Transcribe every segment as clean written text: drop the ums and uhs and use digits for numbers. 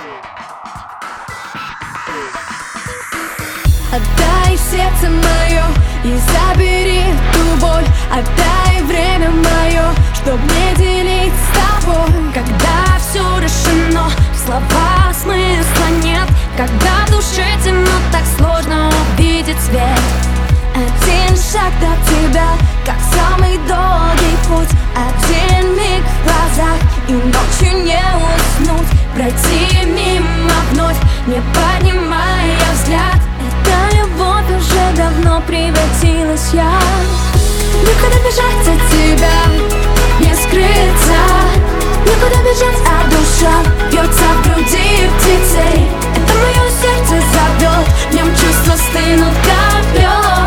Отдай сердце мое и забери ту боль. Отдай время мое, чтоб не делить с тобой. Когда все решено, в слова смысла нет. Когда в душе темно, так сложно увидеть свет. Один шаг до тебя, как самый долгий путь. Один миг в глазах, и ночью не уснуть. Пройти мимо вновь, не поднимая взгляд. Эта любовь уже давно превратилась в яд. Некуда бежать от тебя, не скрыться. Некуда бежать, а душа бьется в груди птицей. Это мое сердце зовет, в нем чувства стынут, как лед.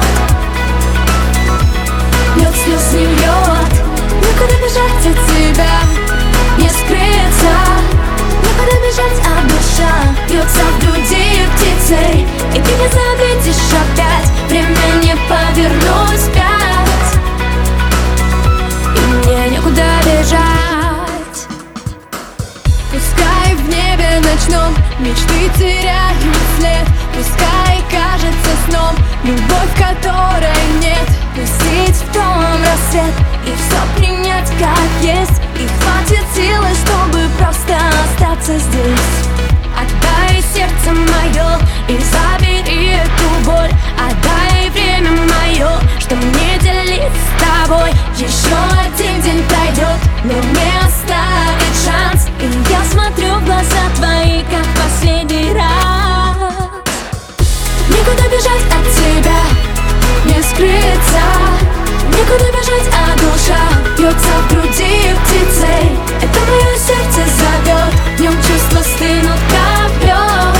Лед слез не льет. Некуда бежать от тебя, не скрыться. Некуда бежать, а душа бьется в груди птицей. И ты не заметишь опять, время не повернуть вспять. И мне некуда бежать. Пускай в небе ночном мечты теряют след. Пускай кажется сном любовь, которой нет. Пустить в том рассвет и все принять как есть. И хватит силы, чтобы просто остаться здесь. Отдай сердце мое и забери эту боль. Отдай время мое, что мне делить с тобой. Еще один день пройдет, но не оставит шанс. И я смотрю в глаза твои, как в последний раз. Некуда бежать от тебя, не скрыться. Некуда бежать, а душа бьется в груди птицей. Это мое сердце зовет, в нем чувства стынут, как лед.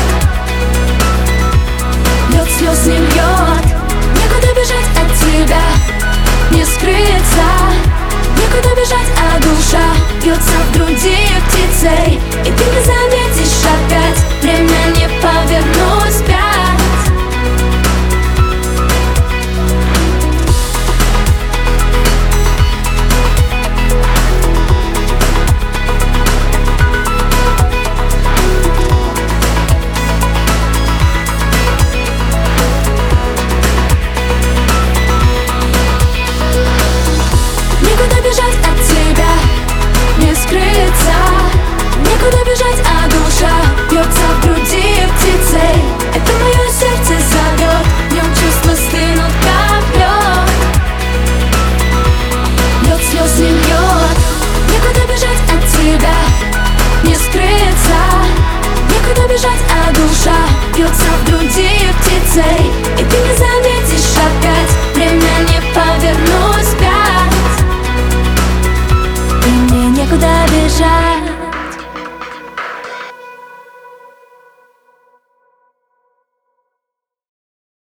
Лед слез не льет. Некуда бежать от тебя, не скрыться. Некуда бежать, а душа бьется в груди птицей. И ты не заметишь опять, время не повернуть вспять. Некуда бежать, а душа бьется в груди птицей. Это мое сердце зовет, в нем чувства стынут, как лед. Лед слез не льет. Некуда бежать от тебя, не скрыться. Некуда бежать, а душа бьется в груди птицей. И ты не